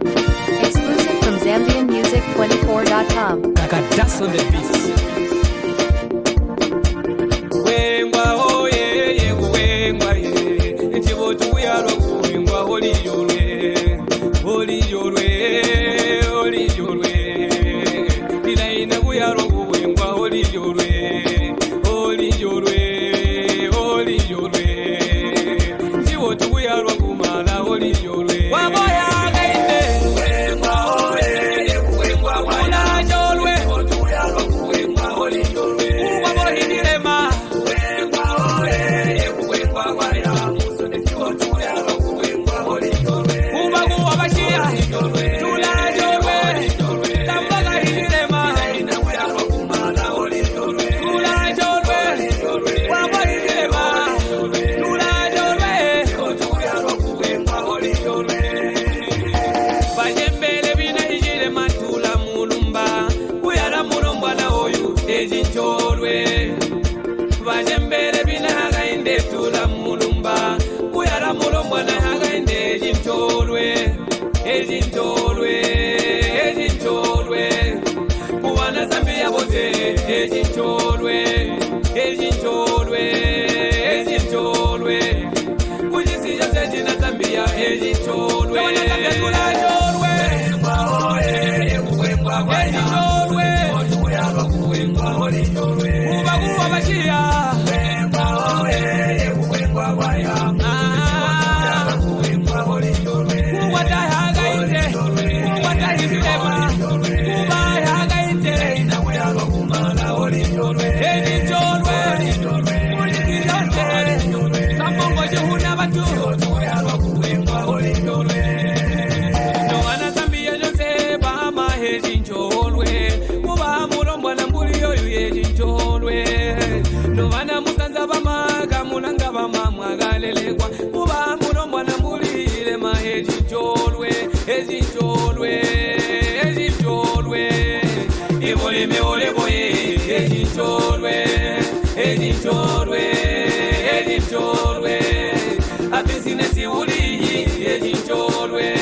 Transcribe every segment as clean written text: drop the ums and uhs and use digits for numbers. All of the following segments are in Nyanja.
Exclusive from ZambianMusic24.com. I got dust on the beat. Wengwa oh yeah yeah wengwa yeah. Nchibo tuyalo wengwa holi yorwe holi yorwe. Bila ina kuyalo wengwa holi yorwe holi yorwe. Nchibo tuyalo kumala holi yorwe. Waboya gainde wengwa oh yeah yeah wengwa wala yorwe tuyalo wengwa holi yorwe. Waboya direma wengwa oh yeah yeah wengwa wala muso de chibo tuyalo wengwa holi yorwe. Ubagu abashia tula yorwe tambaga direma ina kuyalo kumala holi yorwe. Tula yorwe waboya direma tula yorwe tuyalo wengwa holi yorwe. Bajembele bina ijile matula mulumba kuyala mulomba na oyu ejinchorwe. Bajembele bina hagainde tula mulumba kuyala mulomba na hagainde ejinchorwe. Kuwana Zambia bote ejinchorwe. Kujisija seji na Zambia ejinchorwe. Kuwana Zambia tula yorwe ejinchorwe. Ubagu abashia Novana musanza bamaga munanga bamamwagalelekwa kuba mulombwa na mbulile ma ejinchorwe ibolime oleboye ejinchorwe abizinesi uliyi ejinchorwe.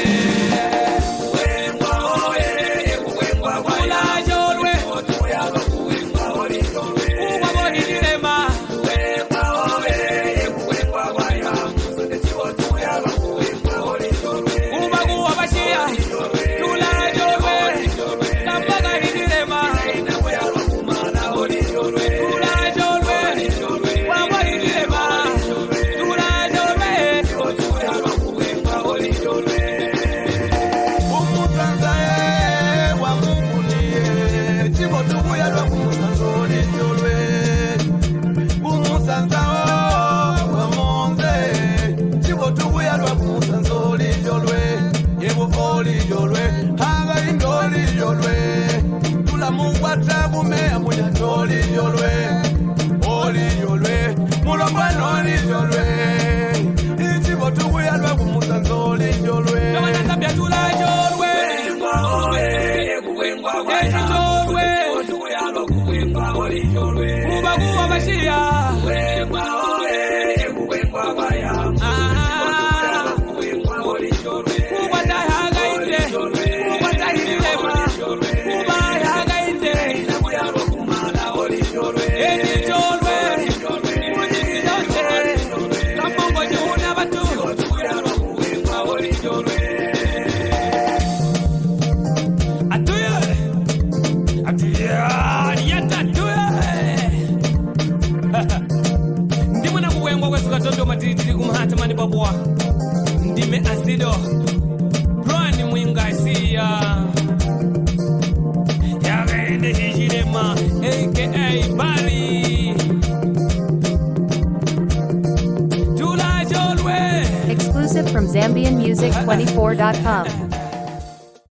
Ndime Acido Rwani Mwingasia Yagende Hijirema aka Bali Exclusive from ZambianMusic24.com.